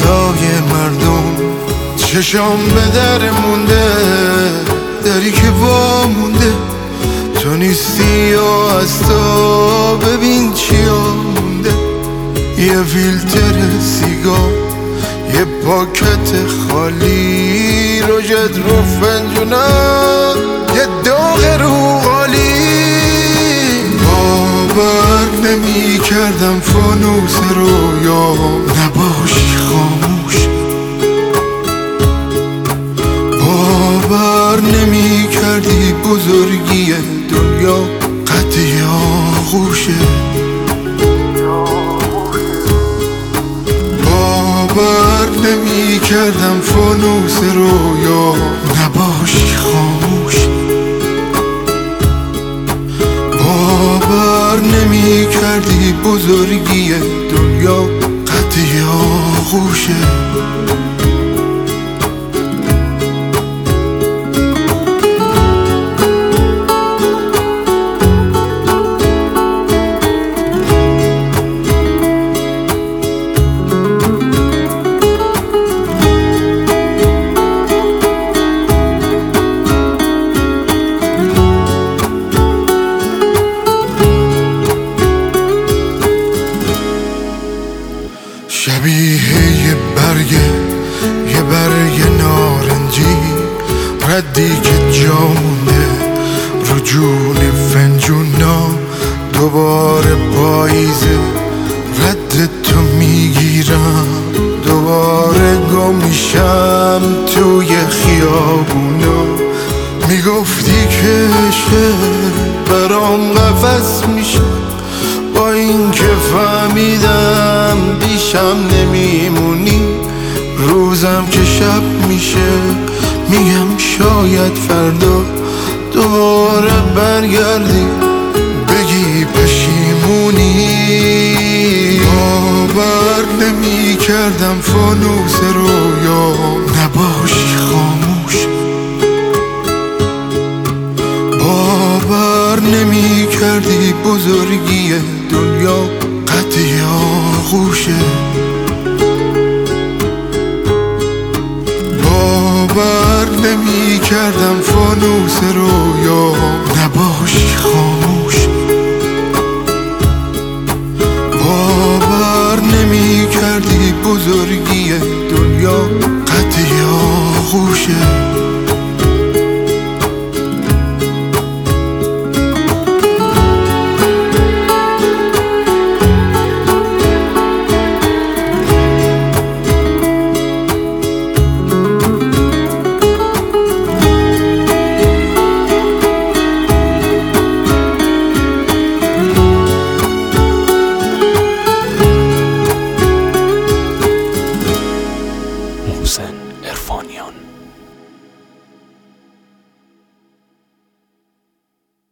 روزهای مردم چشام به در مونده، دری که وامونده تو نیستی و از تو ببین چیا مونده. یه فیلتر سیگار، یه پاکت خالی، روژت رو فنجونم، یه داغ رو غالی. باور نمی کردم فانوس رویا نباشی خاموش، باور نمی کردی بزرگی دنیا قد آغوشه. باور نمی کردم فانوس رویا نباشی خاموش، باور نمی کردی بزرگی دنیا قد آغوشه. شبیه یه برگ نارنجی، ردی که جا مونده رو جون فنجونا. دوباره پاییزه رد تو میگیرم، دوباره گم میشم توی خیابونا. میگفتی که برام قفس میشه، با این که فهمیدم بیشم نمیمونی. روزم که شب میشه میگم شاید فردا دوباره برگردی بگی پشیمونی. باور نمی کردم فانوس رویا نباشی خاموش، باور نمی کردی بزرگی دنیا قد آغوشه. باور نمی کردم فانوس رویا نباشی خاموش، باور نمی کردی بزرگی دنیا قد آغوشه.